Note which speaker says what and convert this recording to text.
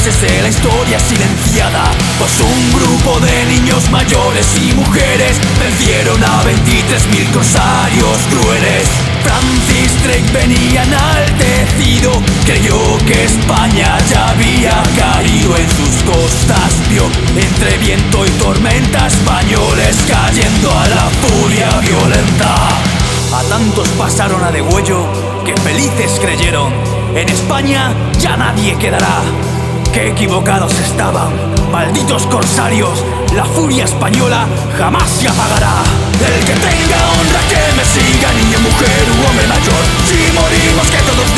Speaker 1: países de la historia silenciada, pues un grupo de niños mayores y mujeres vencieron a 23.000 corsarios crueles. Francis Drake venía enaltecido, creyó que España ya había caído en sus costas. Vio entre viento y tormenta españoles cayendo a la furia violenta. A tantos pasaron a degüello que felices creyeron: en España ya nadie quedará. ¡Qué equivocados estaban! ¡Malditos corsarios! La furia española jamás se apagará. El que tenga honra que me siga, niño, mujer u hombre mayor. Si morimos que todos